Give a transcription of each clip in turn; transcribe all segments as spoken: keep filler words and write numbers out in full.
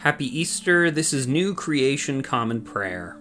Happy Easter. This is New Creation Common Prayer.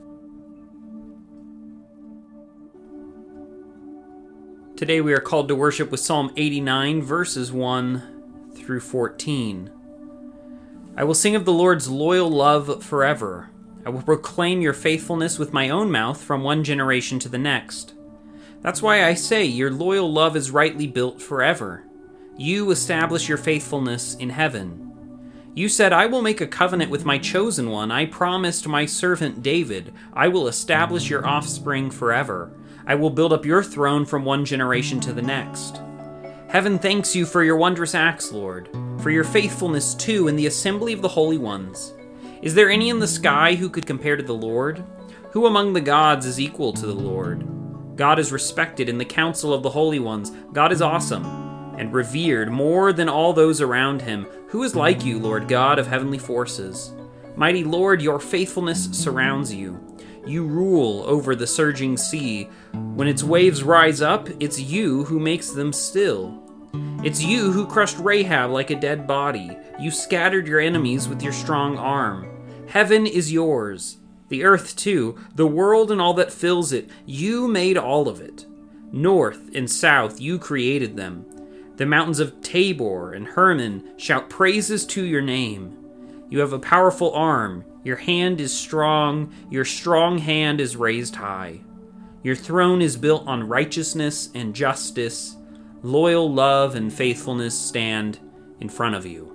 Today we are called to worship with Psalm eighty-nine, verses one through fourteen. I will sing of the Lord's loyal love forever. I will proclaim your faithfulness with my own mouth from one generation to the next. That's why I say your loyal love is rightly built forever. You establish your faithfulness in heaven. You said, I will make a covenant with my chosen one. I promised my servant David, I will establish your offspring forever. I will build up your throne from one generation to the next. Heaven thanks you for your wondrous acts, Lord, for your faithfulness too in the assembly of the holy ones. Is there any in the sky who could compare to the Lord? Who among the gods is equal to the Lord? God is respected in the council of the holy ones. God is awesome and revered more than all those around him. Who is like you, Lord God of heavenly forces? Mighty Lord, your faithfulness surrounds you. You rule over the surging sea. When its waves rise up, it's you who makes them still. It's you who crushed Rahab like a dead body. You scattered your enemies with your strong arm. Heaven is yours, the earth too, the world and all that fills it. You made all of it. North and south, you created them. The mountains of Tabor and Hermon shout praises to your name. You have a powerful arm. Your hand is strong. Your strong hand is raised high. Your throne is built on righteousness and justice. Loyal love and faithfulness stand in front of you.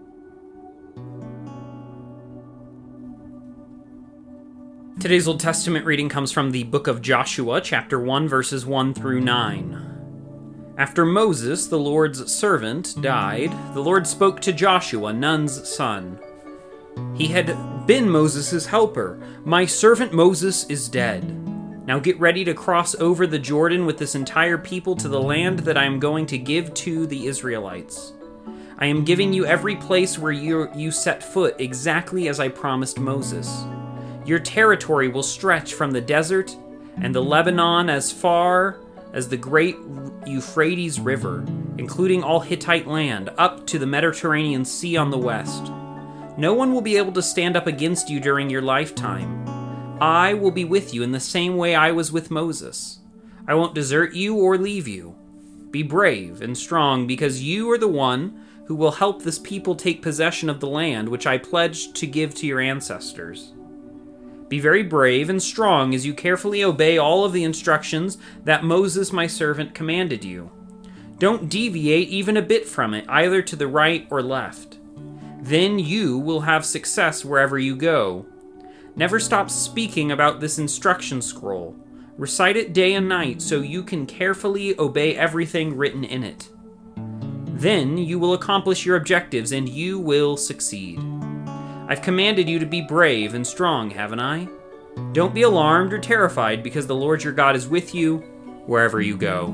Today's Old Testament reading comes from the book of Joshua, chapter one, verses one through nine. After Moses, the Lord's servant, died, the Lord spoke to Joshua, Nun's son. He had been Moses' helper. My servant Moses is dead. Now get ready to cross over the Jordan with this entire people to the land that I am going to give to the Israelites. I am giving you every place where you, you set foot, exactly as I promised Moses. Your territory will stretch from the desert and the Lebanon as far as the great Euphrates River, including all Hittite land, up to the Mediterranean Sea on the west. No one will be able to stand up against you during your lifetime. I will be with you in the same way I was with Moses. I won't desert you or leave you. Be brave and strong, because you are the one who will help this people take possession of the land which I pledged to give to your ancestors. Be very brave and strong as you carefully obey all of the instructions that Moses, my servant, commanded you. Don't deviate even a bit from it, either to the right or left. Then you will have success wherever you go. Never stop speaking about this instruction scroll. Recite it day and night so you can carefully obey everything written in it. Then you will accomplish your objectives and you will succeed. I've commanded you to be brave and strong, haven't I? Don't be alarmed or terrified, because the Lord your God is with you wherever you go.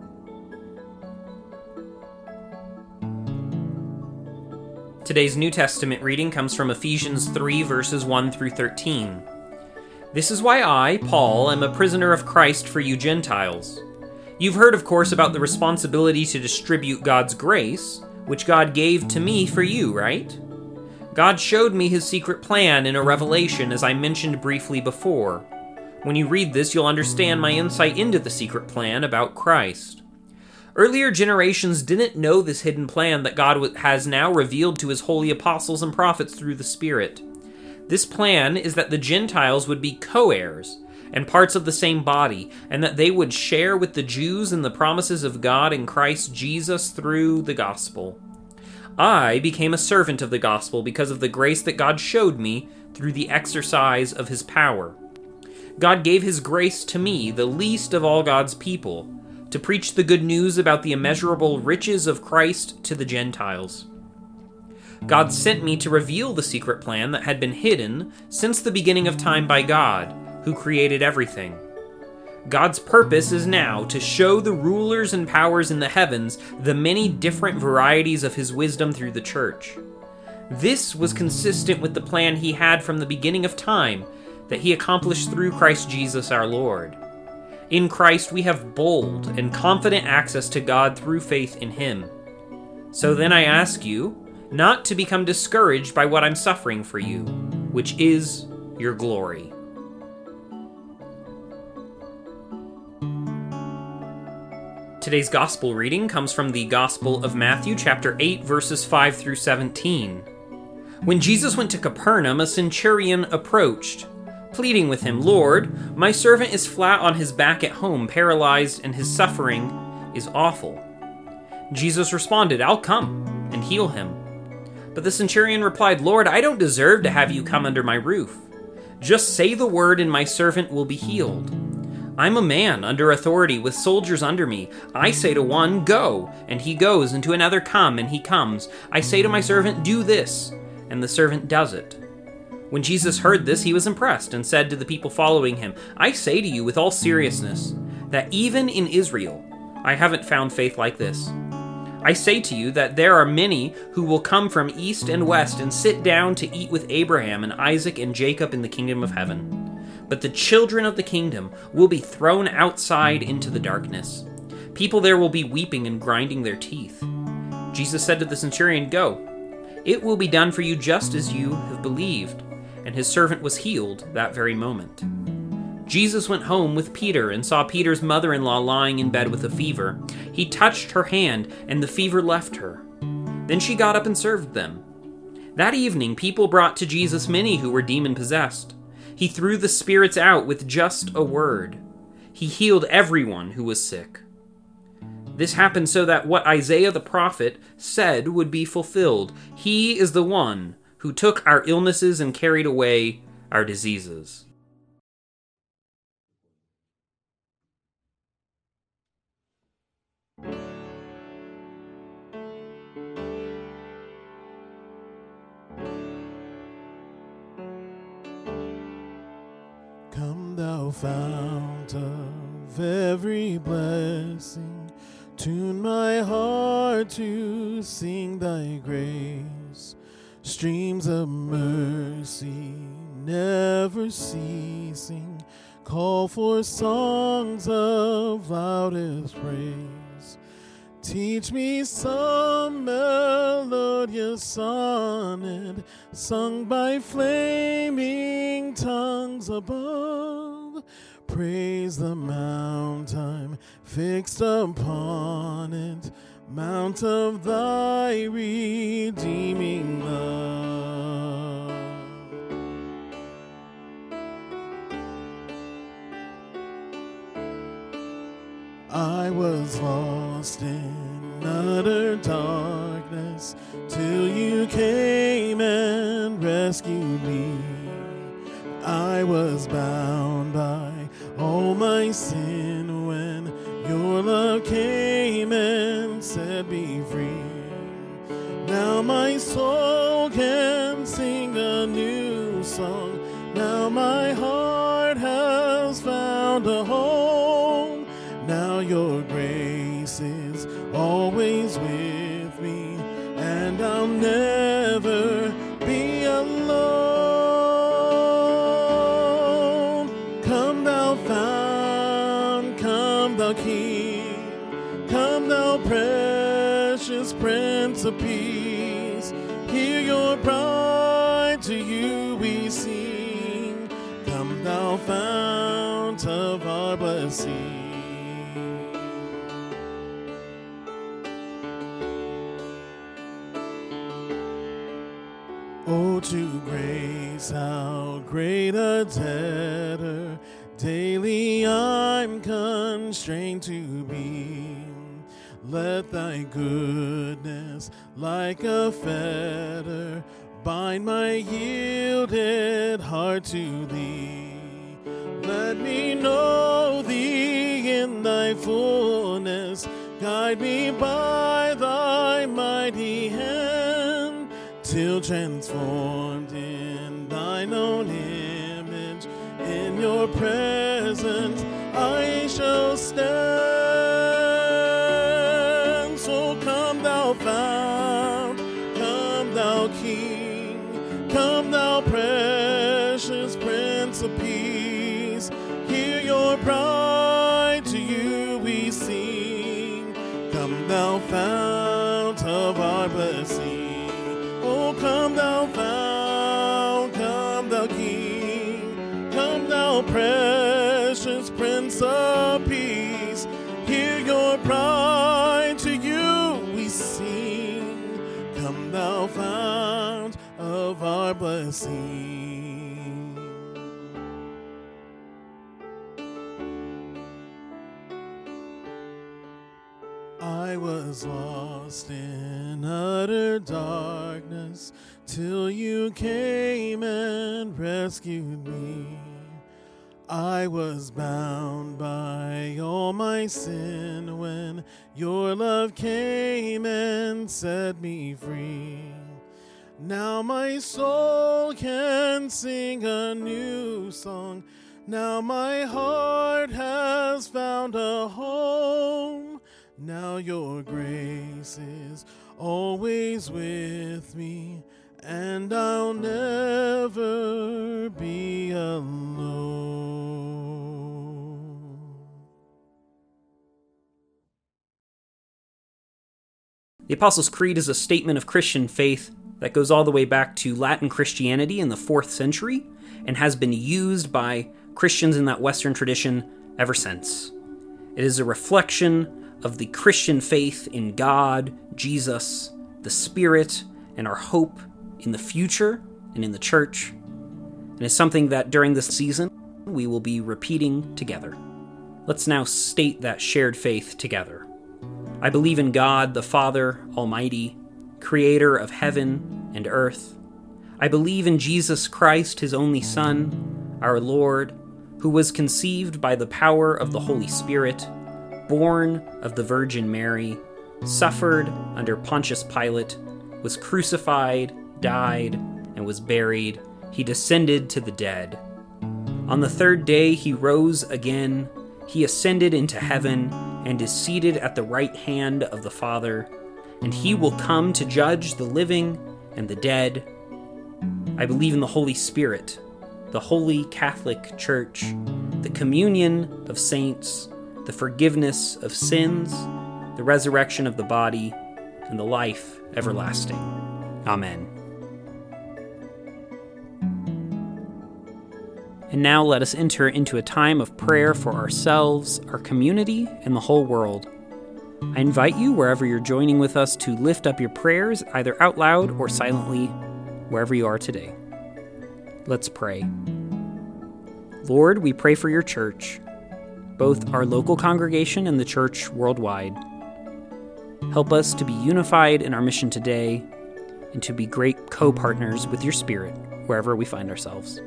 Today's New Testament reading comes from Ephesians three, verses one through thirteen. This is why I, Paul, am a prisoner of Christ for you Gentiles. You've heard, of course, about the responsibility to distribute God's grace, which God gave to me for you, right? God showed me his secret plan in a revelation, as I mentioned briefly before. When you read this, you'll understand my insight into the secret plan about Christ. Earlier generations didn't know this hidden plan that God has now revealed to his holy apostles and prophets through the Spirit. This plan is that the Gentiles would be co-heirs and parts of the same body, and that they would share with the Jews in the promises of God in Christ Jesus through the gospel. I became a servant of the gospel because of the grace that God showed me through the exercise of his power. God gave his grace to me, the least of all God's people, to preach the good news about the immeasurable riches of Christ to the Gentiles. God sent me to reveal the secret plan that had been hidden since the beginning of time by God, who created everything. God's purpose is now to show the rulers and powers in the heavens the many different varieties of his wisdom through the church. This was consistent with the plan he had from the beginning of time that he accomplished through Christ Jesus our Lord. In Christ we have bold and confident access to God through faith in him. So then I ask you, not to become discouraged by what I'm suffering for you, which is your glory. Today's gospel reading comes from the Gospel of Matthew, chapter eight, verses five through seventeen. When Jesus went to Capernaum, a centurion approached, pleading with him, "Lord, my servant is flat on his back at home, paralyzed, and his suffering is awful." Jesus responded, "I'll come and heal him." But the centurion replied, "Lord, I don't deserve to have you come under my roof. Just say the word and my servant will be healed. I'm a man under authority with soldiers under me. I say to one, 'Go,' and he goes, and to another, 'Come,' and he comes. I say to my servant, 'Do this,' and the servant does it." When Jesus heard this, he was impressed and said to the people following him, "I say to you with all seriousness that even in Israel I haven't found faith like this. I say to you that there are many who will come from east and west and sit down to eat with Abraham and Isaac and Jacob in the kingdom of heaven. But the children of the kingdom will be thrown outside into the darkness. People there will be weeping and grinding their teeth." Jesus said to the centurion, "Go. It will be done for you just as you have believed." And his servant was healed that very moment. Jesus went home with Peter and saw Peter's mother-in-law lying in bed with a fever. He touched her hand, and the fever left her. Then she got up and served them. That evening, people brought to Jesus many who were demon-possessed. He threw the spirits out with just a word. He healed everyone who was sick. This happened so that what Isaiah the prophet said would be fulfilled. He is the one who took our illnesses and carried away our diseases. Come thou fount of every blessing, tune my heart to sing thy grace. Streams of mercy never ceasing, call for songs of loudest praise. Teach me some melodious sonnet, sung by flaming tongues above. Praise the mount I'm fixed upon it, mount of thy redeeming love. I was lost in utter darkness till you came and rescued me. I was bound by all my sin when your love came and set me free. Now my soul can sing a new song. Now my heart has found a home. Now your grace is always with me, and I'll never be alone. Come thou fount, come thou King, come thou precious Prince of Peace. Hear your bride, to you we sing. Come thou fount of our blessing. Oh, to grace, how great a debtor daily I'm constrained to be. Let thy goodness, like a fetter, bind my yielded heart to thee. Let me know thee in thy fullness, guide me by thy mighty hand, till transformed in thine own image, in your presence I shall stand. So come thou fount, come thou King, come thou precious Prince of Peace. Hear your bride, to you we sing. Come thou fount of our blessing. Come thou fount, come thou King, come thou precious Prince of Peace. Hear your pride, to you we sing. Come thou fount of our blessing. I was lost in utter darkness till you came and rescued me. I was bound by all my sin when your love came and set me free. Now my soul can sing a new song. Now my heart has found a home. Now your grace is always with me, and I'll never be alone. The Apostles' Creed is a statement of Christian faith that goes all the way back to Latin Christianity in the fourth century and has been used by Christians in that Western tradition ever since. It is a reflection of the Christian faith in God, Jesus, the Spirit, and our hope in the future and in the church. And it's something that during this season we will be repeating together. Let's now state that shared faith together. I believe in God, the Father Almighty, creator of heaven and earth. I believe in Jesus Christ, his only Son, our Lord, who was conceived by the power of the Holy Spirit, born of the Virgin Mary, suffered under Pontius Pilate, was crucified, died, and was buried. He descended to the dead. On the third day he rose again. He ascended into heaven and is seated at the right hand of the Father, and he will come to judge the living and the dead. I believe in the Holy Spirit, the Holy Catholic Church, the communion of saints, the forgiveness of sins, the resurrection of the body, and the life everlasting. Amen. And now let us enter into a time of prayer for ourselves, our community, and the whole world. I invite you, wherever you're joining with us, to lift up your prayers, either out loud or silently, wherever you are today. Let's pray. Lord, we pray for your church, both our local congregation and the church worldwide. Help us to be unified in our mission today and to be great co-partners with your Spirit wherever we find ourselves.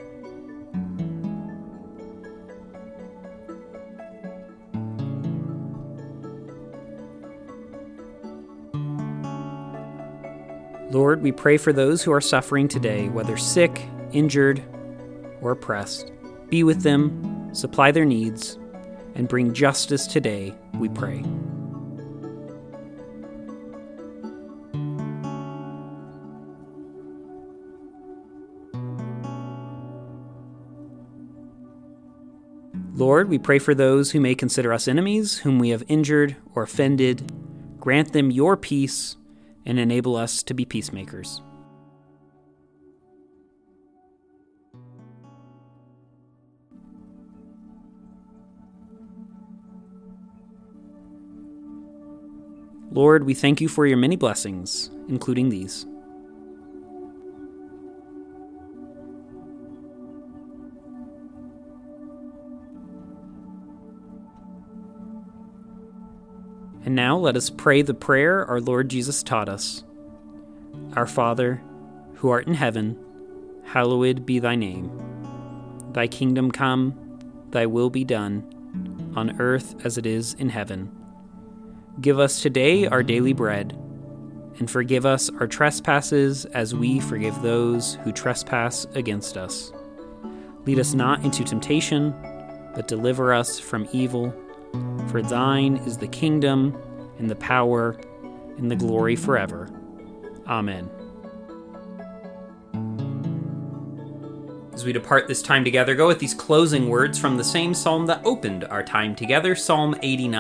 Lord, we pray for those who are suffering today, whether sick, injured, or oppressed. Be with them, supply their needs, and bring justice today, we pray. Lord, we pray for those who may consider us enemies, whom we have injured or offended. Grant them your peace and enable us to be peacemakers. Lord, we thank you for your many blessings, including these. And now let us pray the prayer our Lord Jesus taught us. Our Father, who art in heaven, hallowed be thy name. Thy kingdom come, thy will be done, on earth as it is in heaven. Give us today our daily bread, and forgive us our trespasses as we forgive those who trespass against us. Lead us not into temptation, but deliver us from evil. For thine is the kingdom, and the power, and the glory forever. Amen. As we depart this time together, go with these closing words from the same psalm that opened our time together, Psalm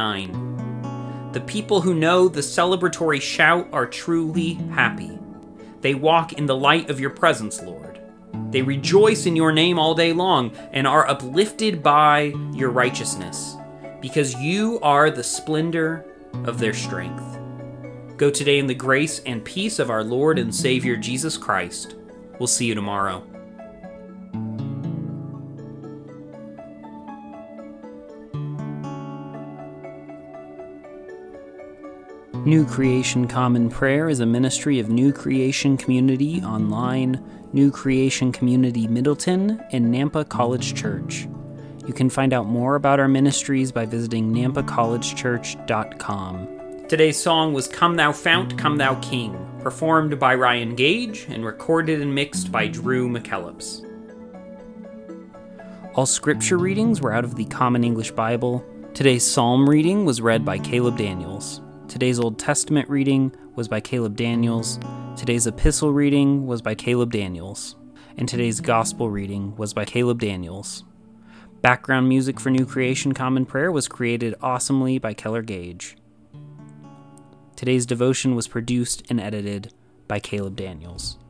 eighty-nine. The people who know the celebratory shout are truly happy. They walk in the light of your presence, Lord. They rejoice in your name all day long and are uplifted by your righteousness, because you are the splendor of their strength. Go today in the grace and peace of our Lord and Savior Jesus Christ. We'll see you tomorrow. New Creation Common Prayer is a ministry of New Creation Community Online, New Creation Community Middleton, and Nampa College Church. You can find out more about our ministries by visiting nampa college church dot com. Today's song was Come Thou Fount, Come Thou King, performed by Ryan Gage and recorded and mixed by Drew McKellips. All scripture readings were out of the Common English Bible. Today's psalm reading was read by Caleb Daniels. Today's Old Testament reading was by Caleb Daniels. Today's epistle reading was by Caleb Daniels. And today's gospel reading was by Caleb Daniels. Background music for New Creation Common Prayer was created awesomely by Keller Gage. Today's devotion was produced and edited by Caleb Daniels.